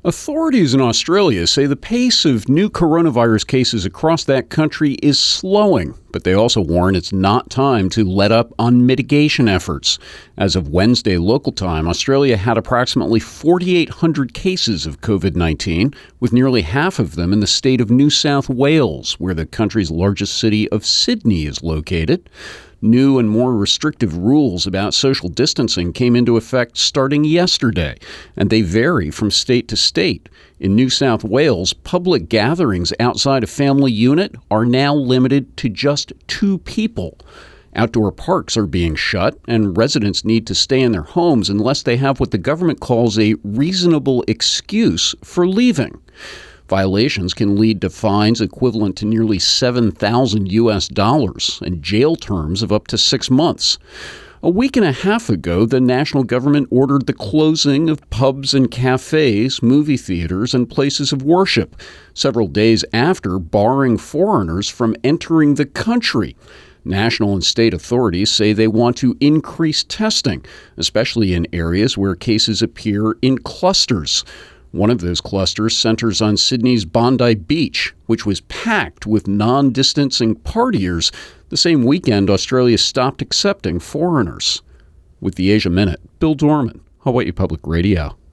Authorities in Australia say the pace of new coronavirus cases across that country is slowing, but they also warn it's not time to let up on mitigation efforts. As of Wednesday local time, Australia had approximately 4,800 cases of COVID-19, with nearly half of them in the state of New South Wales, where the country's largest city of Sydney is located. New and more restrictive rules about social distancing came into effect starting yesterday, and they vary from state to state. In New South Wales, public gatherings outside a family unit are now limited to just 2 people. Outdoor parks are being shut, and residents need to stay in their homes unless they have what the government calls a reasonable excuse for leaving. Violations can lead to fines equivalent to nearly $7,000 and jail terms of up to 6 months. A week and a half ago, the national government ordered the closing of pubs and cafes, movie theaters, and places of worship, several days after barring foreigners from entering the country. National and state authorities say they want to increase testing, especially in areas where cases appear in clusters. One of those clusters centers on Sydney's Bondi Beach, which was packed with non-distancing partiers the same weekend Australia stopped accepting foreigners. With the Asia Minute, Bill Dorman, Hawaii Public Radio.